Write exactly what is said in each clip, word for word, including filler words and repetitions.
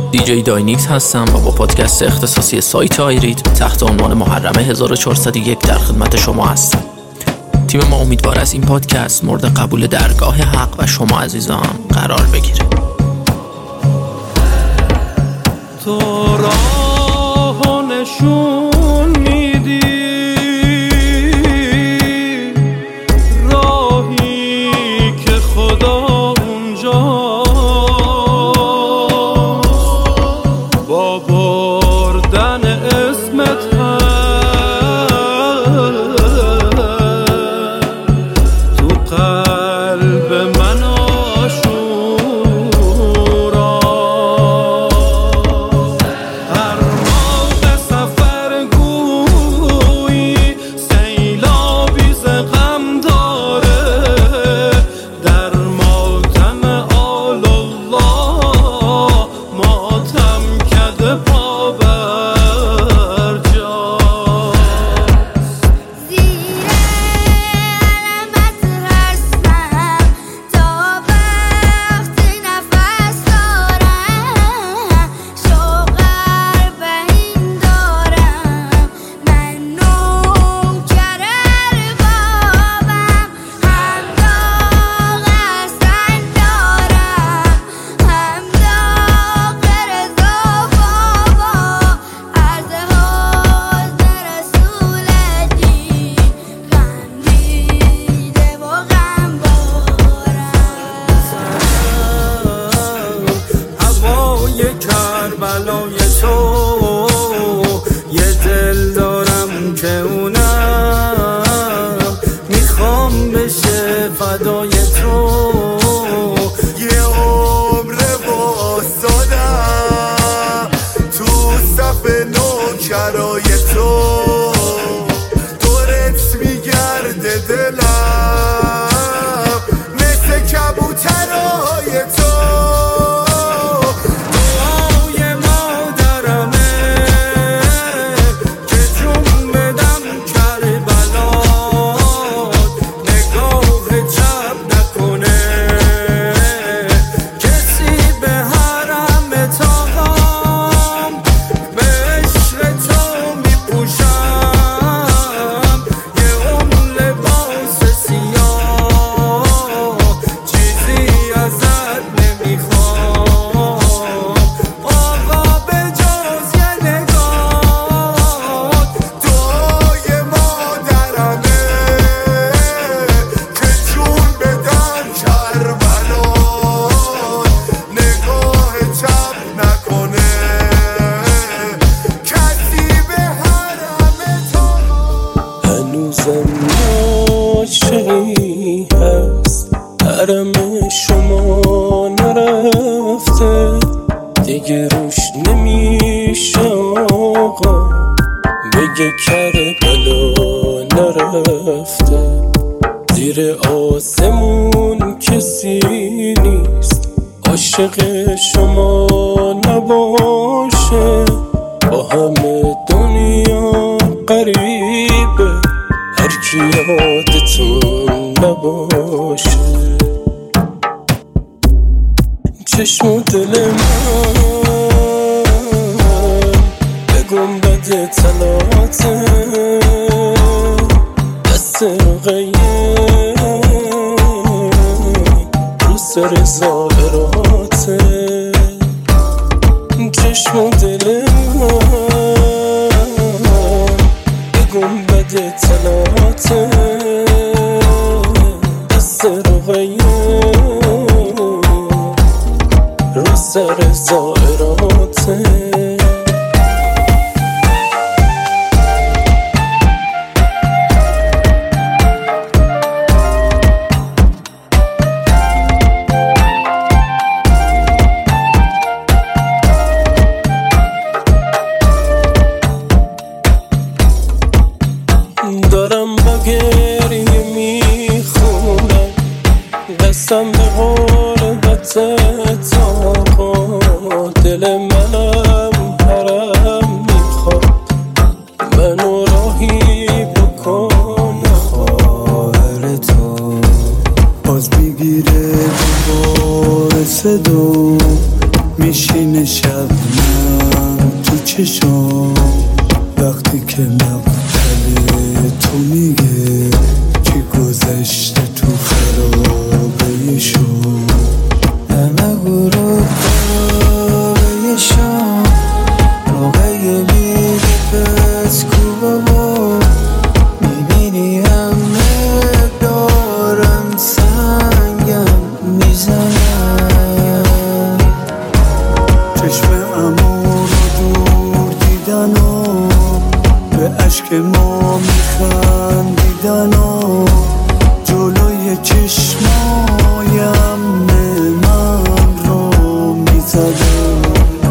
دیجی داینیکس هستم و با پادکست اختصاصی سایت آیریت تحت عنوان محرم هزار و چهارصد و یک در خدمت شما هستم. تیم ما امیدوار است این پادکست مورد قبول درگاه حق و شما عزیزان قرار بگیره. تو راه نشون میدی، راهی که خدا اونجاست، با بردن اسمت تو قلب من آشورا. هر موقع سفر گویی سیلابی ز غم داره، در ماتم آل الله ماتم کده پا بر جاست. زیر علمت هستم تا وقتی نفس دارم، شوق اربعین دارم، من نوکر اربابم، هم داغ حسن دارم، هم داغ رضا بابا، عرض حوض رسول دین، غم دیده و غم هوای کربلای تو یه دل دارم که اونم میخوام بشه فدای تو. یه عمر واسادم تو صف نوکرای تو، دورت میگرده دلم مثل کبوترای تو. دعای مادرمه که جون بدم کربلات، نگاه چپ نکنه کسی به حرم تاقم، به عشق تو میپوشم یه اون لباس سیاه، چیزی ازت نمیخوام آقا به جز یه نگاه. دعای مادرمه که جون بدم کربلات، نگاه چپ نکنه کسی به حرم تو. هنوزم عاشقی هست، حرم شما نرفته، دیگه روش نمیشه آقا بگه کربلا نرفته. زیر آسمون کسی نیست عاشق شما نباشه، با همه دنیا قریبه هر کی یادتون نباشه. چشم و دل من به گنبد طلاته، دست رقیه رو سر زائراته. چشم و دل من به گنبد طلاته، دست رقیه رو سر زائراته. دارم با گریه میخونم دستم به غربت آقا، دل منم حرم میخواد منو راهی بکن. خواهر تو باز بگیره باعث دو میشینه شبنم تو چشم وقتی که مقتل تو میگه چی گذشته تو خرابه شو همه غروب خرابه شام روغه میری پس کو بابا میبینی همه دارن سنگم میزنن چشم امو رو دور دیدن و به عشق ما میخندیدن و جلوی چشمایم من رو میزدن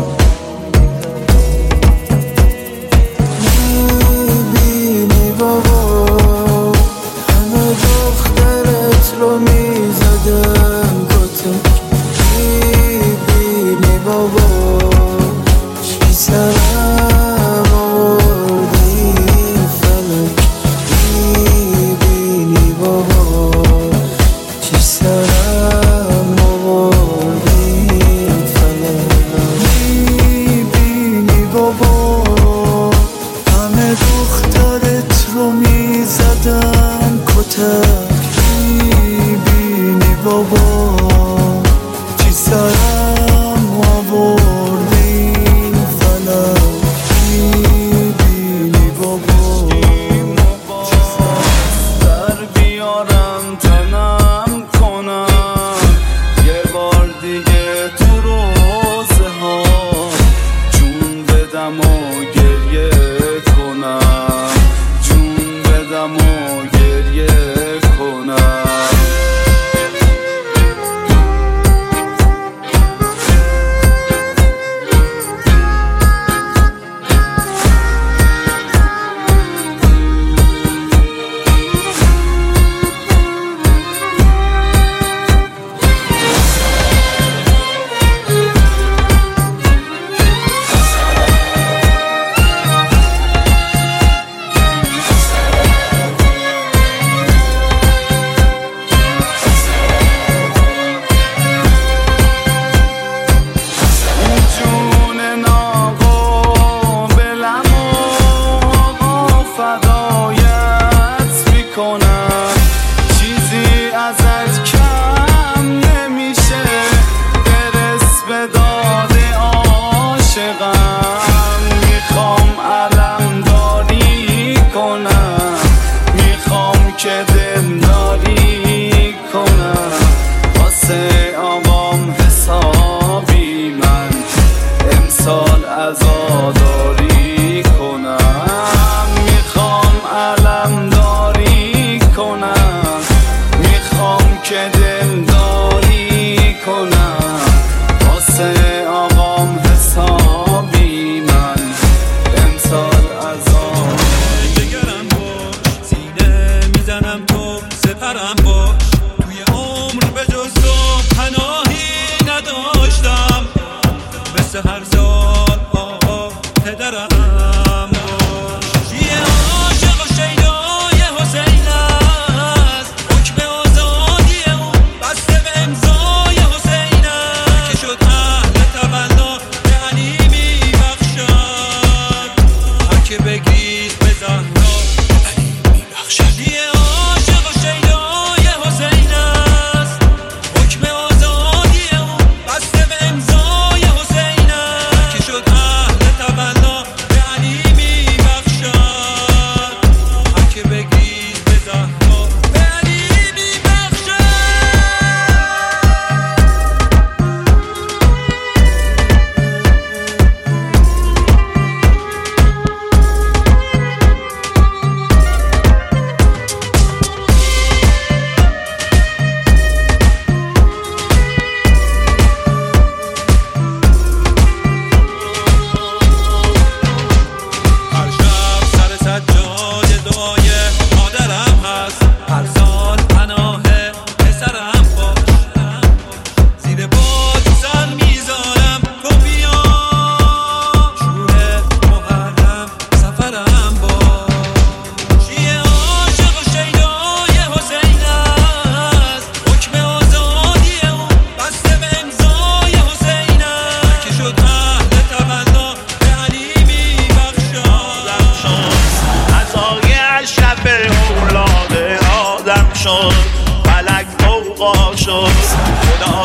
میبینی بابا همه دخترت رو میزدن کتک میبینی بابا چی سرم آوردی فلک میبینی بابا چی سرم آوردی فلک میبینی بابا همه دخترت رو میزدن کتک میبینی بابا چی سرم آوردی فلک میبینی بابا چی سرم در بیارم تنم کنم یه بار دیگه تو روزه ها جون بدم و گریه کنم جون بدم و گریه کنم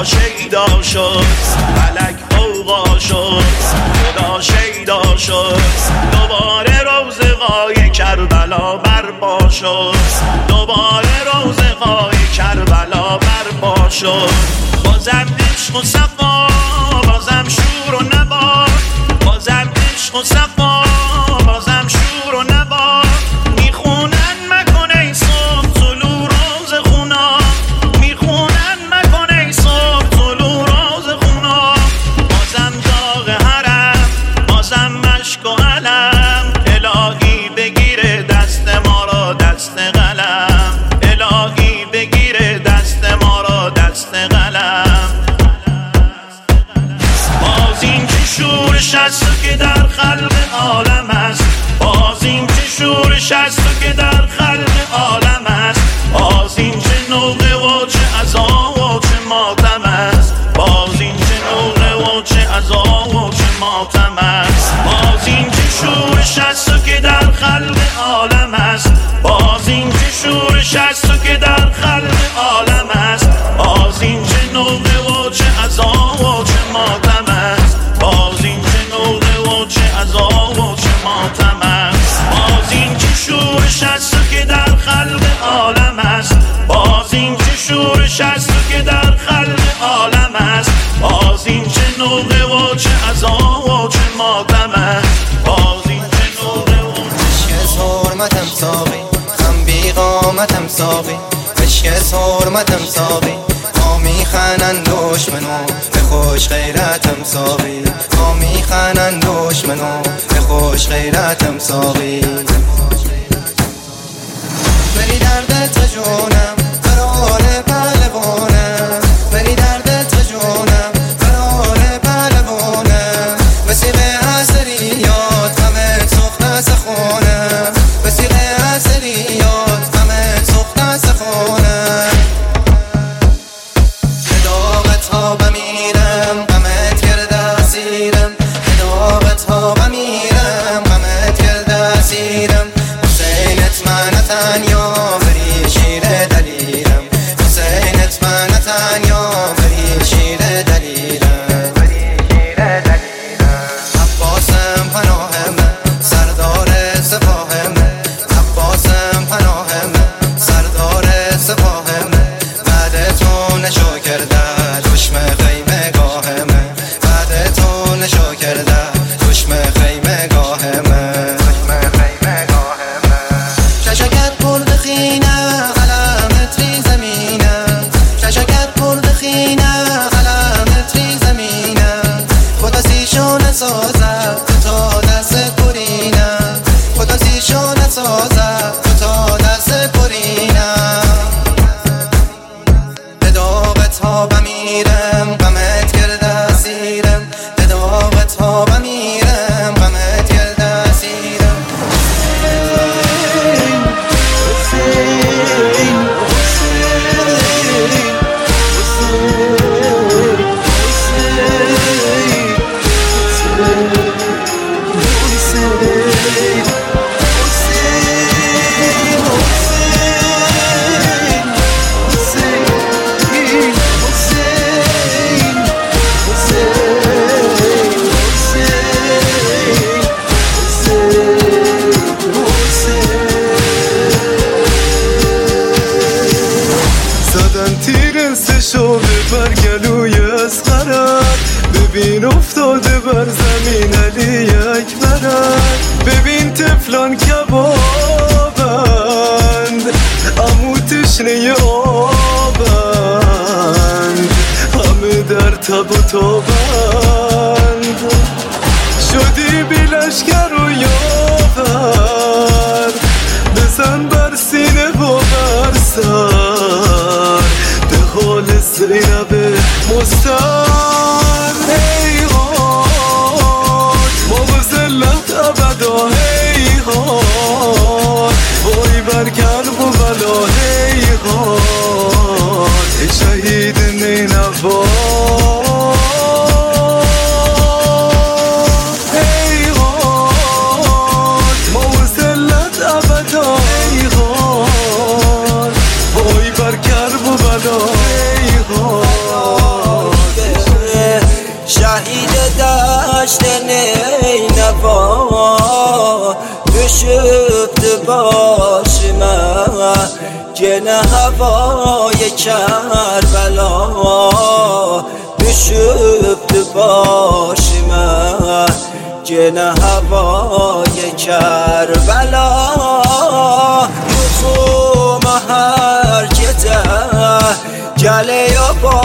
خدا شیدا شد، فلک غوغا شد، خدا شیدا شد. دوباره روزگار کربلا برپا شد، دوباره روزگار کربلا برپا شد. بازم عشق و صفا، بازم شور و نوا، بازم عشق و صفا، بازم شور و نوا. میخونن مکن ای صبح طلوع روز خونا، میخونن مکن ای صبح طلوع روز خونا. بازم داغ حرم، بازم مشک و علم. الهی بگیره دست ما را دست قلم، الهی بگیره دست ما را دست قلم. باز این که شورش است که در خلق عالم است، باز این که شورش است که در خلق عالم است. باز این چه نوقه و چه عزا و چه ماتم است، باز این چه نوقه و چه عزا و چه ماتم است. باز این که شورش است که در خلق عالم است، باز این که شورش است که در خلق عالم است. باز این چه نوقه و چه عزا و چه ماتم است، باز این چه نوقه و چه عزا و چه ماتم است. باز این که شورش است که در خلق عالم است، باز این که شورش است که در خلق عالم است. باز این چه نوقه و چه عزا و چه ماتم است، باز این چه نوقه و عشق حرمتم ساقی، هم بی قامتم ساقی، عشق حرمتم ساقی. ما میخنن دشمنو به خوش غیرتم ساقی، ما میخنن دشمنو به خوش غیرتم ساقی. بری دردت جونم قرار پهلوانم، بری دردت جونم قرار پهلوانم. وسیقه حسریات همه سخت سخونم، وسیقه حسریات همه سخت سخونم. به داغت ها بمیرم غمت کرده اسیرم، به داغت ها بمیرم غمت کرده اسیرم. حسینت من تنیا بری شیر دلیرم، حسینت من تنیا بری شیر دلیرم، بری شیر دلیرم. عباسم پناه من سردار سپاه من، عباسم پناه من سردار سپاه من. بعد تو نشو کرده دشمن خیمه گاه من، بعد تو نشو کرده دشمن خیمه گاه من، دشمن خیمه گاه من. ششکت برد خینه علامت ری زمینه، ششکت برد خینه علامت ری زمینه. خدا سیشو نسازه تا دست پرینه، خدا سیشو نسازه تا دست پرینه. به داغت ها بمیرم غمت کرده اسیرم، به داغت ها بمیرم غمت کرده اسیرم. زدن تیر سشو ببر گلوی اصغرت، ببین افتاده بر زمین علی اکبرت. ببین تفلان کبابند امو تشنه آبند، همه در تب و تابند. شدی بی لشکر و یاور، بزن بر سینه و بر سر، به حال زینب مستر. هیهات ما به ذلت ابدا، هیهات وای بر کرب و بلا، هیهات شهید نینوا. وای بر کرب و بلا، دشت نینوا düşüptü başıma gene havaya Kerbela düşüptü başıma gene havaya Kerbela yuxuma her gece geliyor bu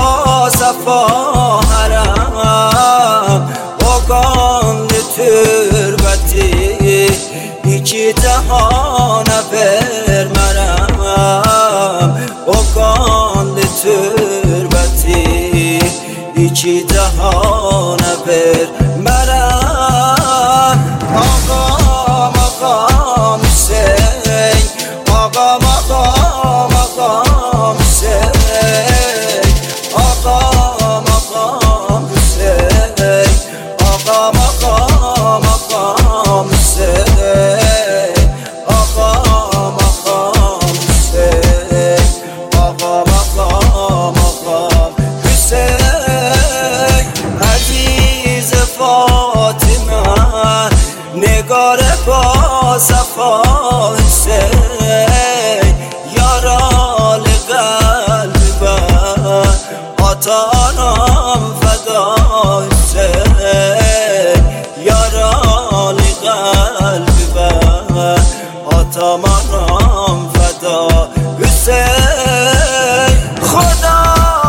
safaharam o qanlı türbəti iki cahana vermərəm o qanlı türbəti iki cahana vermərəm ağam ağam Hüseyin ağam ağam ağam Hüseyin ağam ağam Hüseyin ağam ağam ağam Hüseyin ağam ağam Hüseyin ağam ağam ağam Hüseyin عزیز فاطمه نگار با صفا حسین یارال قلب آتانم فدا حسین یارال قلب آتانم فدا حسین خدا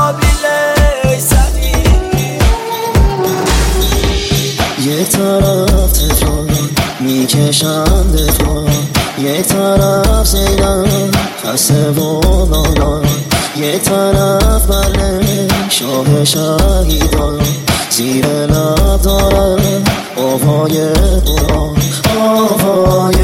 یک طرف تهران میکشم دفاع یک طرف زینب خسته و نالان یک طرف بله شاه شهیدان زیر لب دارم آوای قرآن آوای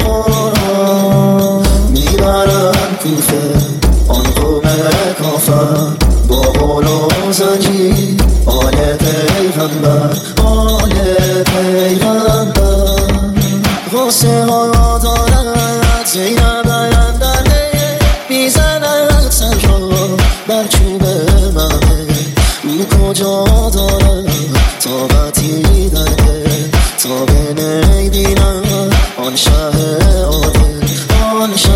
قرآن میبرم کوفه آن قوم کافر با قول و زنجیر آل پیغمبر آل پیغمبر غصه ها دارد زینب اندرده میزند سر را بر چوب مهمه او کجا دارد طاقتی درده تا به نبینم آن شه عادل آن شه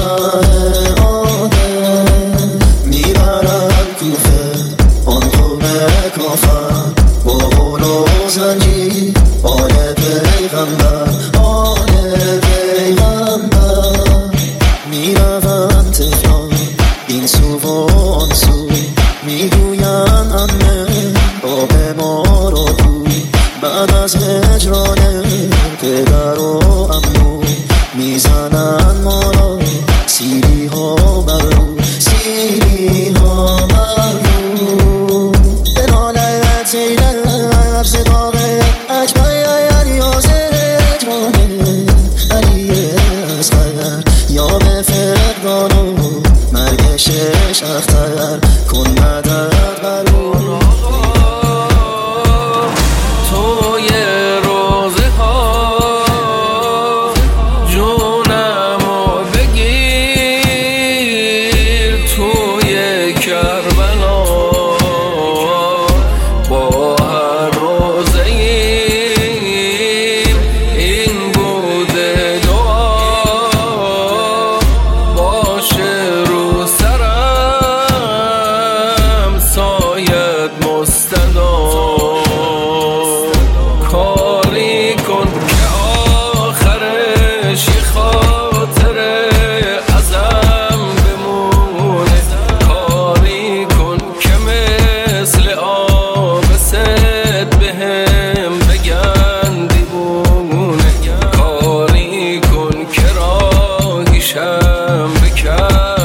عادل میبرم کوفه آن قوم کافر با قول و زنجیر آل پیغمبر آل پیغمبر میروم تهران این سو و آن سو میگویم امه آب ما را کو بعد از هجران پدر و عمو میزنن ما را سیری ها بر رو سیری ها بر رو به نالت زینب صداق اکبر علی حاضر هجرانه علی اصغر یا به فقدان و مرگ شش اختر کن مدد بر رو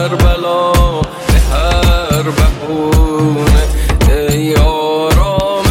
ای آرام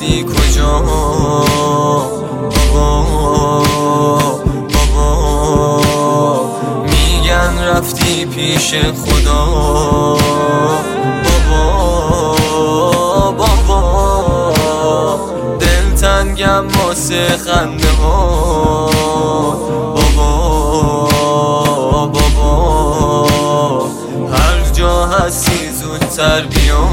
رفتی کجا بابا بابا میگن رفتی پیش خدا بابا بابا دلتنگم واسه خنده ها بابا بابا هر جا هستی زودتر بیا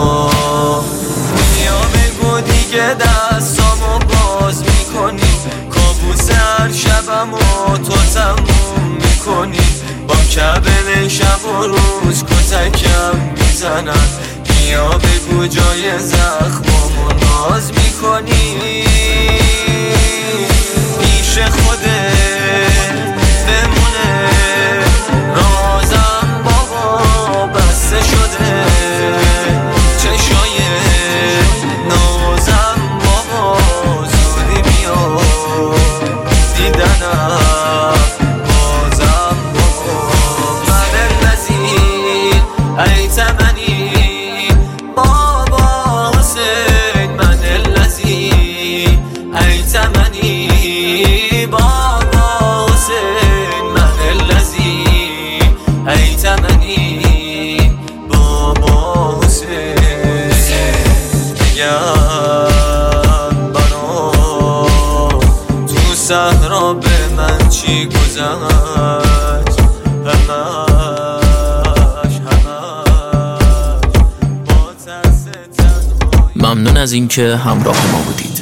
بیا بگو دیگه دستامو باز میکنی کابوس هر شبمو تو تموم میکنی با کبل شب و روز کتکم میزنن بیا بگو جای زخمامو ناز میکنی پیش خودت بمونه رازم بابا بسته شده چشای نازم بابا زودی بیا دیدنم بازم بابا من الذی ایتمنی بابا حسین من الذی ایتمنی بابا حسین من الذی ایتمنی بابا حسین بگم بنا تو صحرا به من چی گذشت همش همش با ترس تنهایی. ممنون از اینکه همراه ما بودید.